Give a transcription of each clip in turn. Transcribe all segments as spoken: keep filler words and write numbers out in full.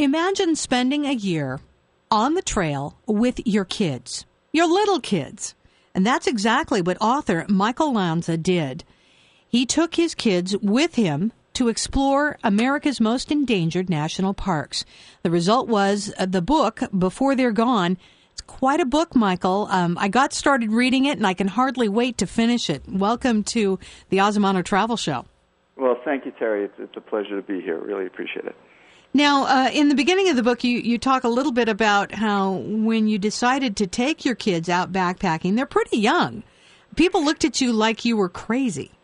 Imagine spending a year on the trail with your kids, your little kids. And that's exactly what author Michael Lanza did. He took his kids with him to explore America's most endangered national parks. The result was uh, the book, Before They're Gone. It's quite a book, Michael. Um, I got started reading it, and I can hardly wait to finish it. Welcome to the Azamano Travel Show. Well, thank you, Terry. It's, it's a pleasure to be here. Really appreciate it. Now, uh, in the beginning of the book, you, you talk a little bit about how when you decided to take your kids out backpacking, they're pretty young. People looked at you like you were crazy.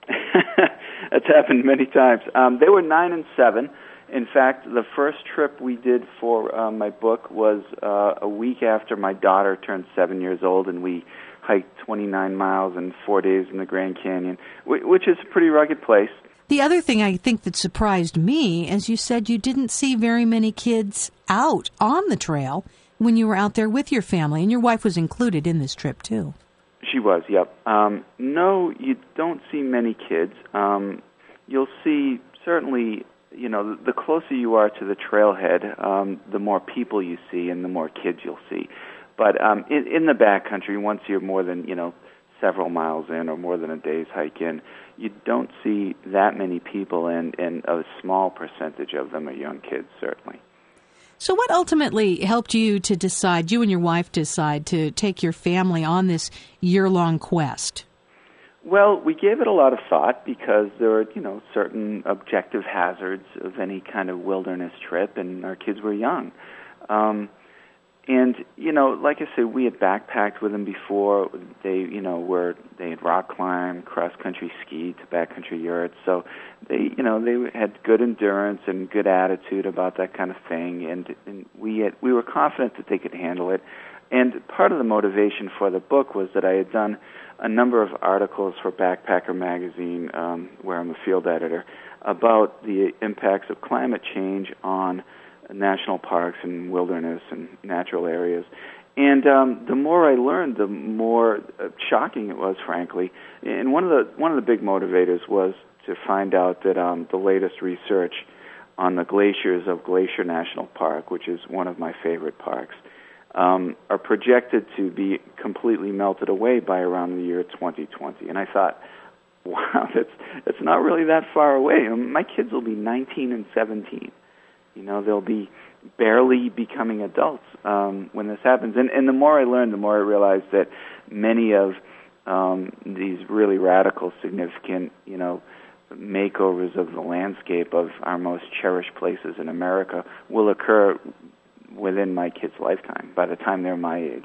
That's happened many times. Um, they were nine and seven. In fact, the first trip we did for uh, my book was uh, a week after my daughter turned seven years old, and we hiked twenty-nine miles in four days in the Grand Canyon, which is a pretty rugged place. The other thing I think that surprised me, as you said, you didn't see very many kids out on the trail when you were out there with your family, and your wife was included in this trip, too. She was, yep. Um, no, you don't see many kids. Um, you'll see, certainly, you know, the closer you are to the trailhead, um, the more people you see and the more kids you'll see. But um, in, in the backcountry, once you're more than, you know, several miles in or more than a day's hike in, you don't see that many people, and, and a small percentage of them are young kids, certainly. So what ultimately helped you to decide, you and your wife decide, to take your family on this year-long quest? Well, we gave it a lot of thought because there are, you know, certain objective hazards of any kind of wilderness trip, and our kids were young. Um, and, you know, like I said, we had backpacked with them before. They, you know, were, they had rock climbed, cross-country skied to backcountry yurts. So they, you know, they had good endurance and good attitude about that kind of thing. And, and we had, we were confident that they could handle it. And part of the motivation for the book was that I had done a number of articles for Backpacker magazine, um, where I'm a field editor, about the impacts of climate change on national parks and wilderness and natural areas. And um, the more I learned, the more uh, shocking it was, frankly. And one of the one of the big motivators was to find out that um, the latest research on the glaciers of Glacier National Park, which is one of my favorite parks, um, are projected to be completely melted away by around the year twenty twenty. And I thought, wow, that's that's not really that far away. My kids will be nineteen and seventeen. You know, they'll be barely becoming adults um, when this happens. And, and the more I learned, the more I realized that many of um, these really radical, significant, you know, makeovers of the landscape of our most cherished places in America will occur within my kids' lifetime, by the time they're my age.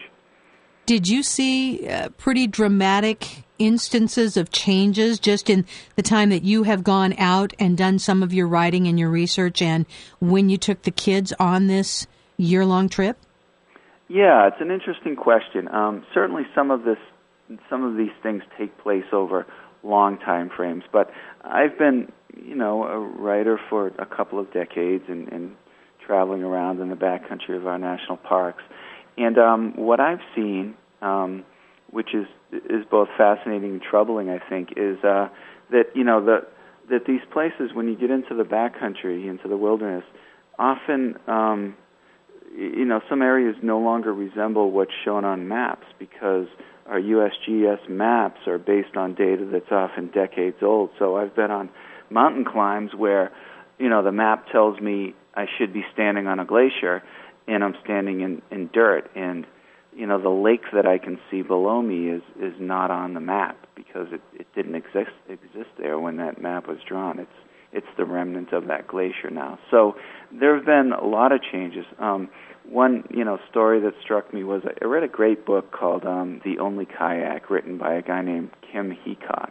Did you see uh, pretty dramatic instances of changes just in the time that you have gone out and done some of your writing and your research, and when you took the kids on this year-long trip? Yeah, it's an interesting question. Um, certainly some of this, some of these things take place over long time frames, but I've been, you know, a writer for a couple of decades and, and traveling around in the backcountry of our national parks. And um, what I've seen, um, which is is both fascinating and troubling, I think, is uh, that you know the, that these places, when you get into the backcountry, into the wilderness, often um, you know some areas no longer resemble what's shown on maps, because our U S G S maps are based on data that's often decades old. So I've been on mountain climbs where you know the map tells me I should be standing on a glacier, and I'm standing in, in dirt, and you know the lake that I can see below me is, is not on the map because it, it didn't exist exist there when that map was drawn. It's it's the remnant of that glacier now. So there have been a lot of changes. Um, one you know story that struck me was I read a great book called um, The Only Kayak, written by a guy named Kim Hecox,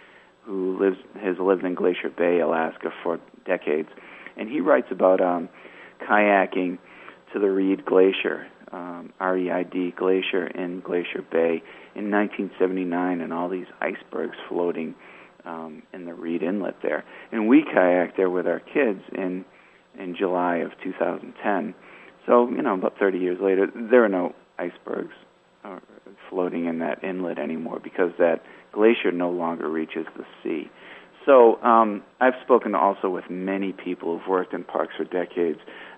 who lives has lived in Glacier Bay, Alaska, for decades, and he writes about um, kayaking to the Reid Glacier, um, R E I D Glacier in Glacier Bay in nineteen seventy-nine, and all these icebergs floating um, in the Reid Inlet there. And we kayaked there with our kids in in July of two thousand ten. So, you know, about thirty years later, there are no icebergs uh, floating in that inlet anymore because that glacier no longer reaches the sea. So um, I've spoken also with many people who've worked in parks for decades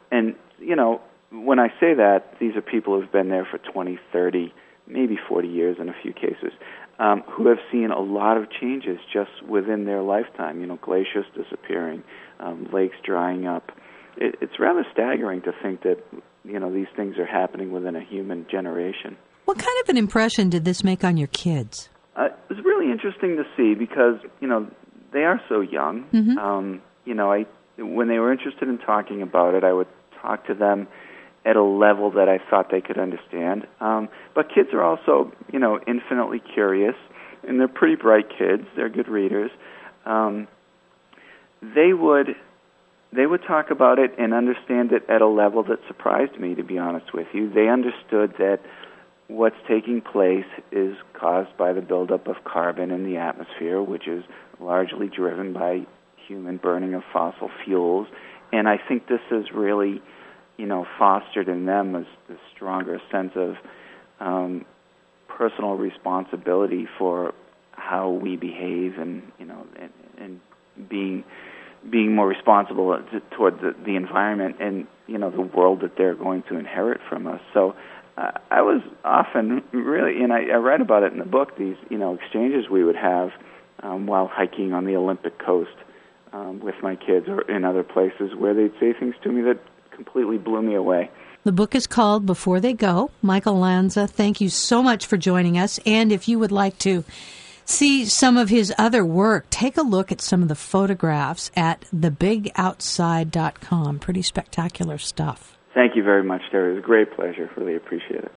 and, you know, when I say that, these are people who've been there for twenty, thirty, maybe forty years in a few cases, um, who have seen a lot of changes just within their lifetime. You know, glaciers disappearing, um, lakes drying up. It, it's rather staggering to think that, you know, these things are happening within a human generation. What kind of an impression did this make on your kids? Uh, it was really interesting to see because, you know, they are so young. Mm-hmm. Um, you know, I when they were interested in talking about it, I would talk to them at a level that I thought they could understand. Um, but kids are also, you know, infinitely curious, and they're pretty bright kids. They're good readers. Um, they would they would talk about it and understand it at a level that surprised me, to be honest with you. They understood that what's taking place is caused by the buildup of carbon in the atmosphere, which is largely driven by human burning of fossil fuels. And I think this has really, you know, fostered in them a, a stronger sense of um, personal responsibility for how we behave, and you know, and, and being being more responsible to, toward the, the environment and you know the world that they're going to inherit from us. So uh, I was often really, and I, I write about it in the book. These you know exchanges we would have um, while hiking on the Olympic coast um, with my kids, or in other places where they'd say things to me that completely blew me away. The book is called Before They Go. Michael Lanza, thank you so much for joining us. And if you would like to see some of his other work, take a look at some of the photographs at the big outside dot com. Pretty spectacular stuff. Thank you very much, Terry. It was a great pleasure. Really appreciate it.